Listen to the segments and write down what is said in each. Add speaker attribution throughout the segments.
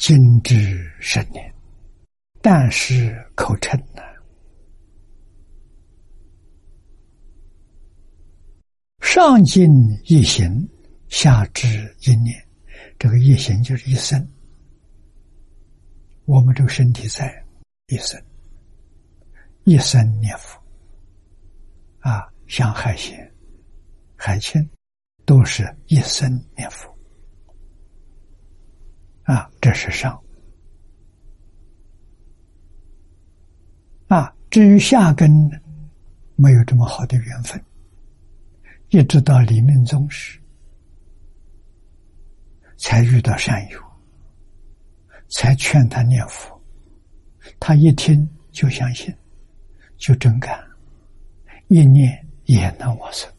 Speaker 1: 精致神念，但是口称难。上尽一行，下至一念。这个一行就是一生，我们这个身体在一生，一生念佛啊，像海鲜、海清都是一生念佛啊，这是上啊。至于下根没有这么好的缘分，一直到李明宗时才遇到善友，才劝他念佛，他一听就相信，就真干，一念也能往生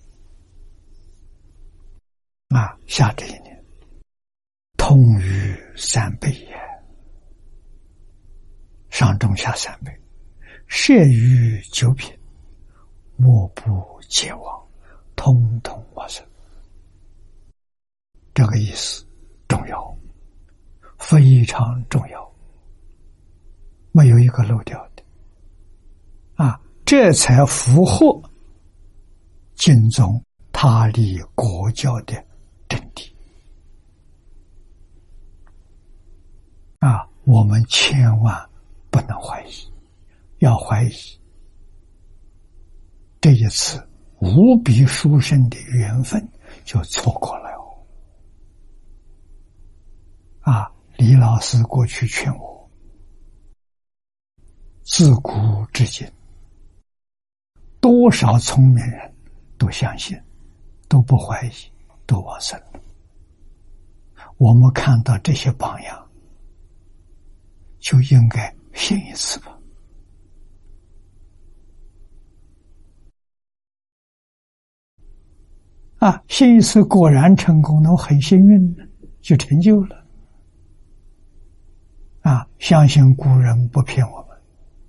Speaker 1: 啊！下这一念，通于三辈也，上中下三辈，摄于九品，莫不皆亡，通通往生。这个意思重要，非常重要，没有一个漏掉的啊！这才符合经宗他立国教的真谛啊！我们千万不能怀疑，要怀疑，这一次无比殊胜的缘分就错过了啊！李老师过去劝我，自古至今，多少聪明人都相信，都不怀疑，都往生了。我们看到这些榜样，就应该信一次吧。啊，信一次果然成功，那我很幸运的就成就了。啊，相信古人不骗我们。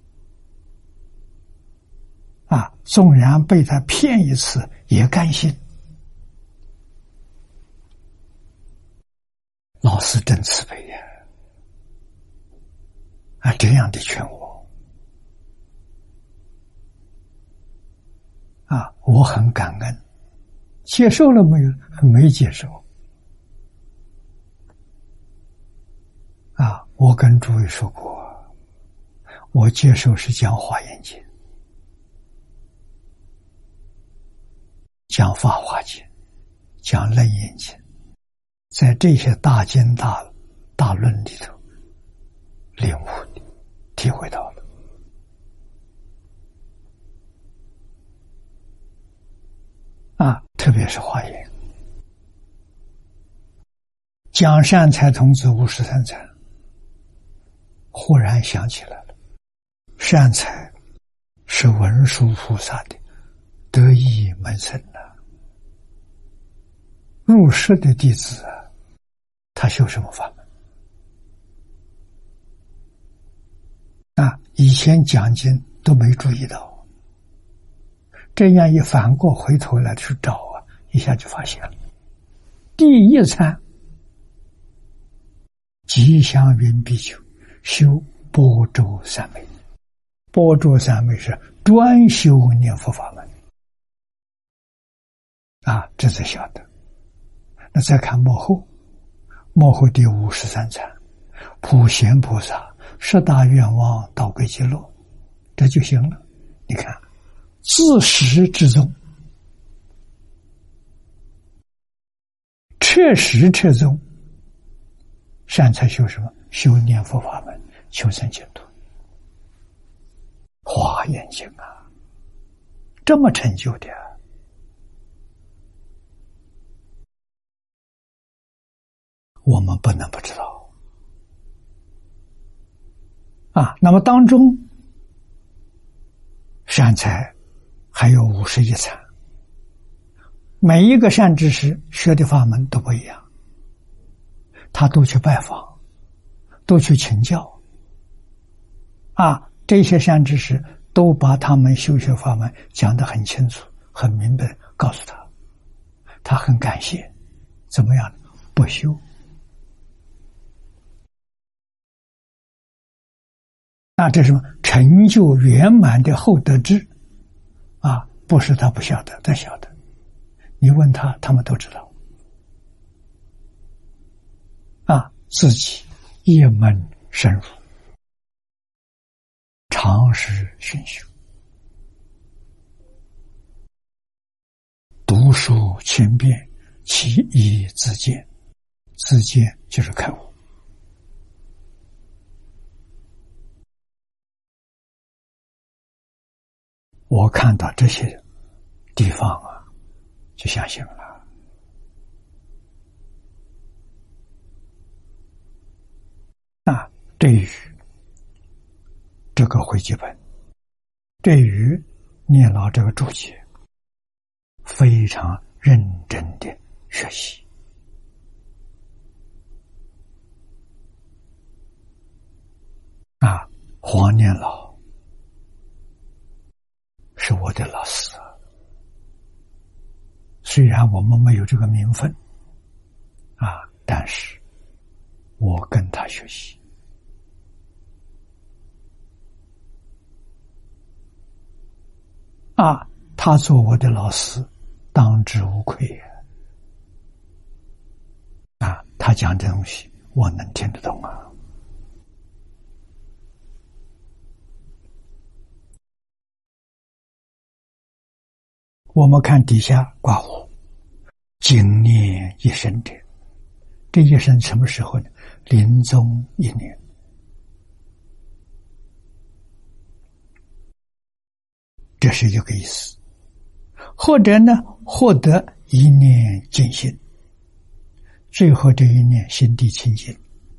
Speaker 1: 啊，纵然被他骗一次，也甘心。老师真慈悲呀！啊，这样的劝我，啊，我很感恩。接受了没有？没接受。啊，我跟诸位说过，我接受是讲华严经，讲法华经，讲楞严经，在这些大经大论里头领悟的，体会到了。啊，特别是华严，讲善财童子53禅，忽然想起来了，善财是文殊菩萨的得意门生入室的弟子啊，他修什么法门啊？以前讲经都没注意到，这样一反过回头来去找啊，一下就发现了。第一禅吉祥云比丘修般舟三昧，般舟三昧是专修念佛法门啊，这才晓得。那再看幕后第53禅，普贤菩萨十大愿望导归极乐，这就行了。你看，自始至终，彻始彻终，善财修什么？修念佛法门，求生净土。华严经啊，这么成就的我们不能不知道啊。那么当中善财还有51禅，每一个善知识学的法门都不一样，他都去拜访，都去请教啊。这些善知识都把他们修学法门讲得很清楚很明白，告诉他，他很感谢。怎么样？不修这是什么？成就圆满的后得智不是他不晓得，他晓得。你问他，他们都知道。自己一门深入，常识熏修，读书千遍，其义自见。自见就是开悟。我看到这些地方就相信了。对于这个汇集本，对于念老这个注解，非常认真的学习。黄念老是我的老师，虽然我们没有这个名分但是我跟他学习。他做我的老师，当之无愧他讲的东西我能听得懂我们看底下挂弧，经念一生的，这一生什么时候呢？临终一年。这是一个意思。或者呢，获得一念净心，最后这一念心地清净，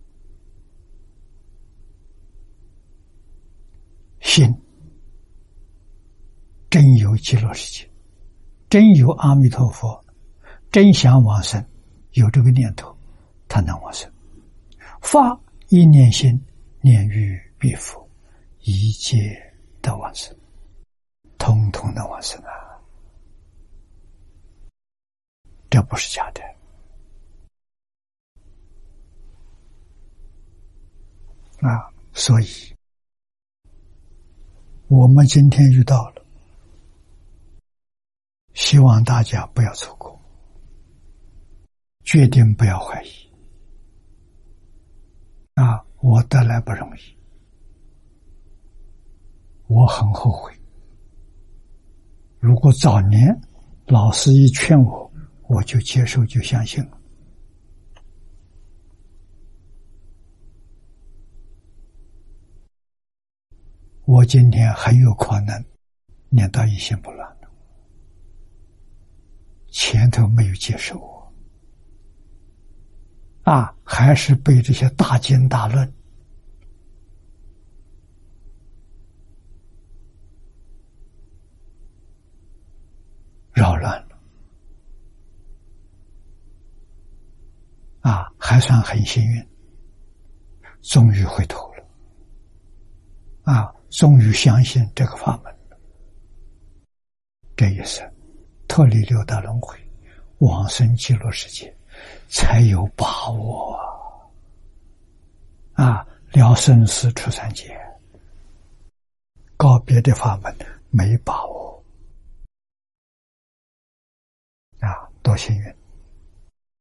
Speaker 1: 心真有极乐世界，真有阿弥陀佛，真想往生，有这个念头，他能往生。发一念心，念于必佛，一切得往生，通通的往生这不是假的所以我们今天遇到了，希望大家不要错过，决定不要怀疑我得来不容易，我很后悔，如果早年老师一劝我，我就接受，就相信了。我今天很有可能念到一心不乱了，前头没有接受我还是被这些大经大论扰乱了还算很幸运，终于回头了终于相信这个法门了。这一生脱离六道轮回，往生极乐世界，才有把握了生死出三界，告别的法门没把握多幸运。